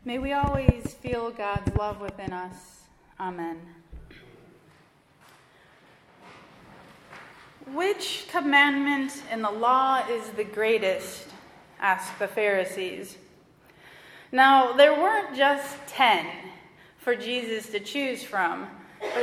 May we always feel God's love within us. Amen. Which commandment in the law is the greatest? Asked the Pharisees. Now, there weren't just 10 for Jesus to choose from, but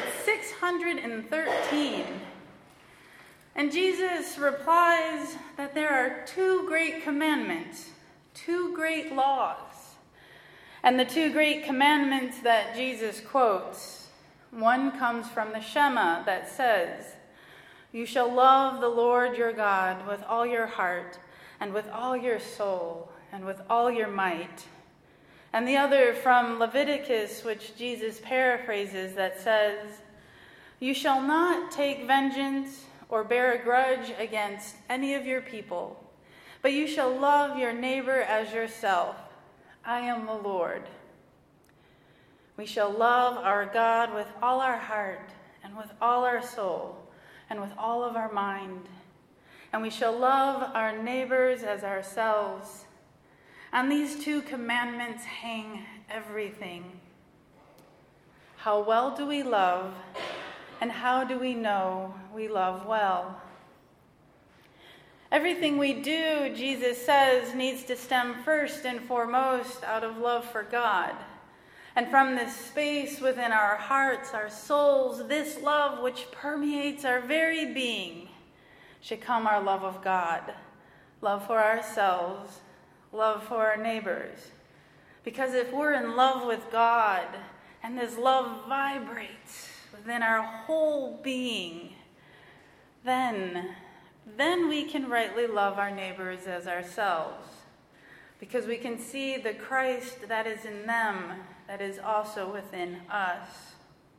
613. And Jesus replies that there are 2 great commandments, 2 great laws. And the 2 great commandments that Jesus quotes, one comes from the Shema that says, "You shall love the Lord your God with all your heart and with all your soul and with all your might." And the other from Leviticus, which Jesus paraphrases, that says, "You shall not take vengeance or bear a grudge against any of your people, but you shall love your neighbor as yourself. I am the Lord." We shall love our God with all our heart and with all our soul and with all of our mind. And we shall love our neighbors as ourselves. On these 2 commandments hang everything. How well do we love, and how do we know we love well? Everything we do, Jesus says, needs to stem first and foremost out of love for God. And from this space within our hearts, our souls, this love which permeates our very being, should come our love of God, love for ourselves, love for our neighbors. Because if we're in love with God, and this love vibrates within our whole being, then we can rightly love our neighbors as ourselves, because we can see the Christ that is in them, that is also within us.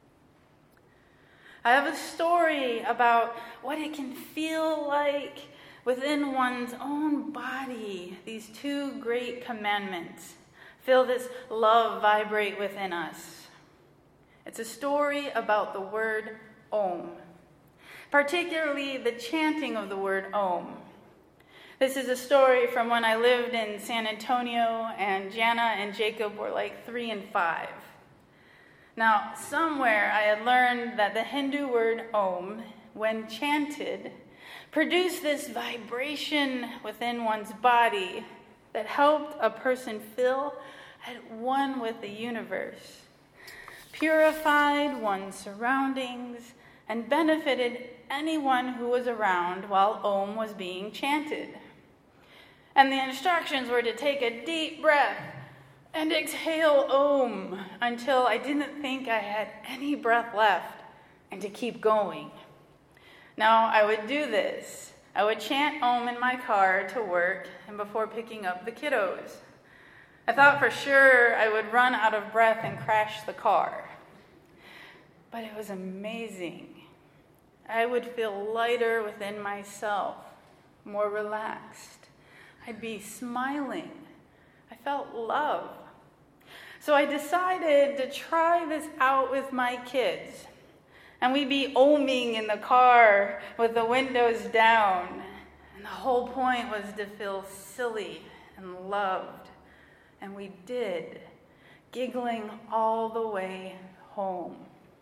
I have a story about what it can feel like within one's own body. These 2 great commandments feel this love vibrate within us. It's a story about the word Om, particularly the chanting of the word Om. This is a story from when I lived in San Antonio and Jana and Jacob were like 3 and 5. Now, somewhere I had learned that the Hindu word Om, when chanted, produced this vibration within one's body that helped a person feel at one with the universe, purified one's surroundings, and benefited anyone who was around while Om was being chanted. And the instructions were to take a deep breath and exhale Om until I didn't think I had any breath left, and to keep going. Now, I would do this. I would chant Om in my car to work and before picking up the kiddos. I thought for sure I would run out of breath and crash the car. But it was amazing. I would feel lighter within myself, more relaxed. I'd be smiling. I felt love. So I decided to try this out with my kids. And we'd be oming in the car with the windows down. And the whole point was to feel silly and loved. And we did, giggling all the way home.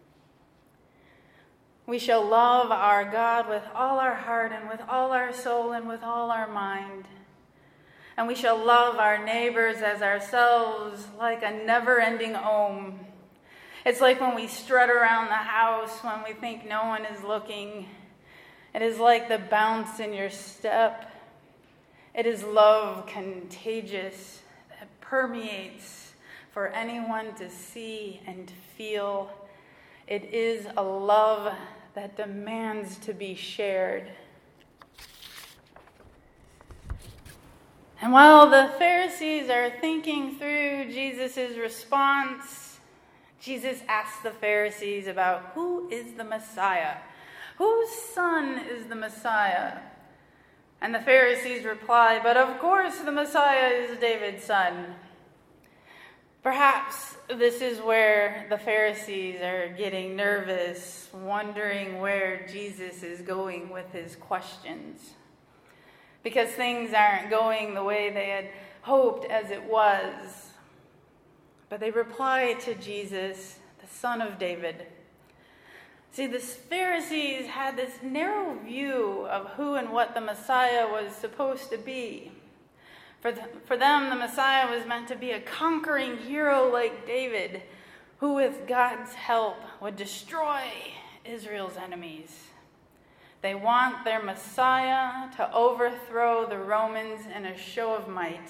We shall love our God with all our heart and with all our soul and with all our mind. And we shall love our neighbors as ourselves, like a never-ending Om. It's like when we strut around the house when we think no one is looking. It is like the bounce in your step. It is love contagious that permeates for anyone to see and feel. It is a love that demands to be shared. And while the Pharisees are thinking through Jesus' response, Jesus asks the Pharisees about who is the Messiah? Whose son is the Messiah? And the Pharisees reply, "But of course the Messiah is David's son." Perhaps this is where the Pharisees are getting nervous, wondering where Jesus is going with his questions. Because things aren't going the way they had hoped as it was. But they reply to Jesus, the Son of David. See, the Pharisees had this narrow view of who and what the Messiah was supposed to be. For them, the Messiah was meant to be a conquering hero like David, who with God's help would destroy Israel's enemies. They want their Messiah to overthrow the Romans in a show of might.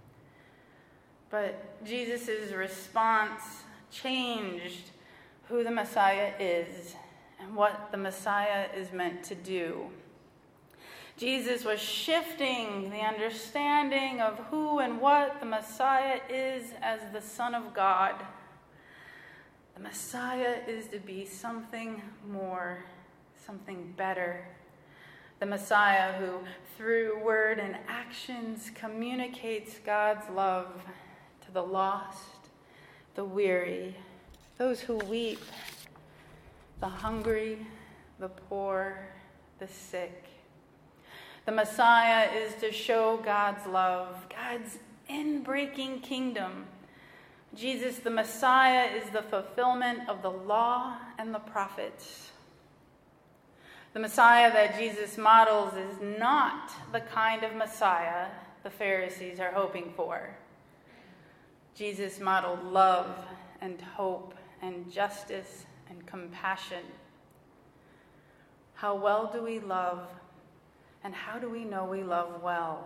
But Jesus' response changed who the Messiah is and what the Messiah is meant to do. Jesus was shifting the understanding of who and what the Messiah is as the Son of God. The Messiah is to be something more, something better. The Messiah who, through word and actions, communicates God's love to the lost, the weary, those who weep, the hungry, the poor, the sick. The Messiah is to show God's love, God's inbreaking kingdom. Jesus, the Messiah, is the fulfillment of the law and the prophets. The Messiah that Jesus models is not the kind of Messiah the Pharisees are hoping for. Jesus modeled love and hope and justice and compassion. How well do we love, and how do we know we love well?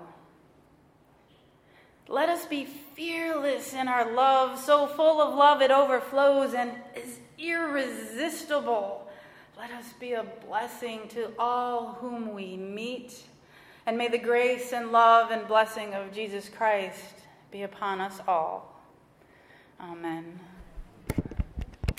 Let us be fearless in our love, so full of love it overflows and is irresistible. Let us be a blessing to all whom we meet, and may the grace and love and blessing of Jesus Christ be upon us all. Amen.